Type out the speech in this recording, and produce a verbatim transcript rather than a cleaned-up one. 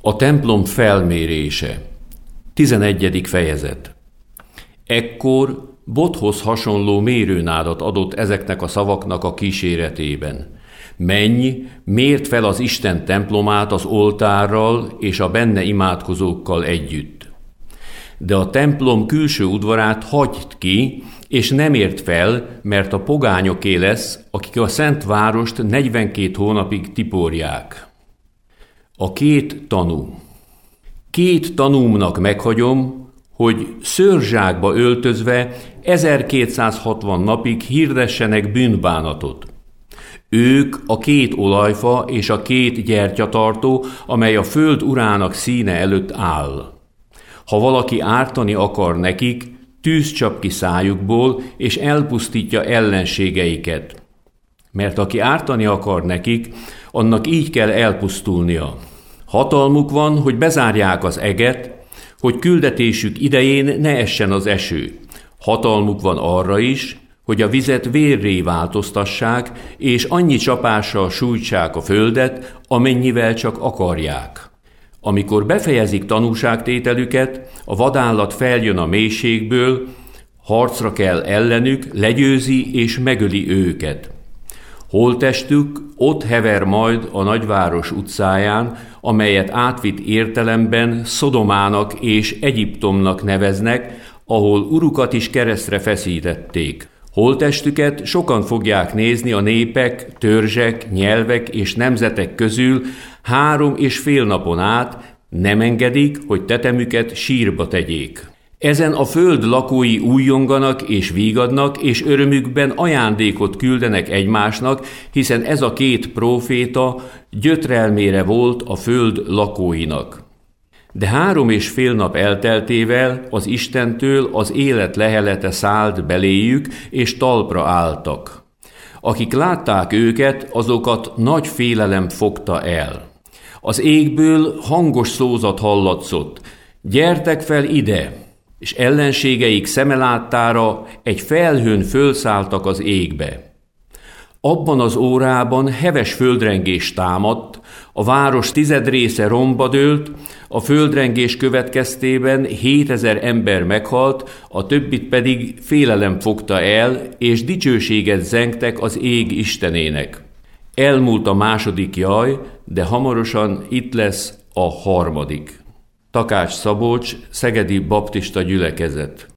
A templom felmérése. tizenegyedik fejezet. Ekkor Bothoz hasonló mérőnádat adott ezeknek a szavaknak a kíséretében. Menj, mérd fel az Isten templomát az oltárral és a benne imádkozókkal együtt. De a templom külső udvarát hagyd ki, és nem ért fel, mert a pogányoké lesz, akik a szent várost negyvenkét hónapig tiporják. A két tanú. Két tanúmnak meghagyom, hogy szőrzsákba öltözve ezerkétszázhatvan napig hirdessenek bűnbánatot. Ők a két olajfa és a két gyertyatartó, amely a föld urának színe előtt áll. Ha valaki ártani akar nekik, tűz csap ki szájukból, és elpusztítja ellenségeiket. Mert aki ártani akar nekik, annak így kell elpusztulnia. Hatalmuk van, hogy bezárják az eget, hogy küldetésük idején ne essen az eső. Hatalmuk van arra is, hogy a vizet vérré változtassák, és annyi csapással sújtsák a földet, amennyivel csak akarják. Amikor befejezik tanúságtételüket, a vadállat feljön a mélységből, harcra kell ellenük, legyőzi és megöli őket. Holttestük ott hever majd a nagyváros utcáján, amelyet átvitt értelemben Szodomának és Egyiptomnak neveznek, ahol urukat is keresztre feszítették. Holttestüket sokan fogják nézni a népek, törzsek, nyelvek és nemzetek közül három és fél napon át, nem engedik, hogy tetemüket sírba tegyék. Ezen a föld lakói újjonganak és vígadnak, és örömükben ajándékot küldenek egymásnak, hiszen ez a két próféta gyötrelmére volt a föld lakóinak. De három és fél nap elteltével az Istentől az élet lehelete szállt beléjük, és talpra álltak. Akik látták őket, azokat nagy félelem fogta el. Az égből hangos szózat hallatszott: gyertek fel ide! És ellenségeik szeme láttára egy felhőn fölszálltak az égbe. Abban az órában heves földrengés támadt, a város tized része romba dőlt, a földrengés következtében hétezer ember meghalt, a többit pedig félelem fogta el, és dicsőséget zengtek az ég Istenének. Elmúlt a második jaj, de hamarosan itt lesz a harmadik. Takács Szabolcs, Szegedi Baptista Gyülekezet.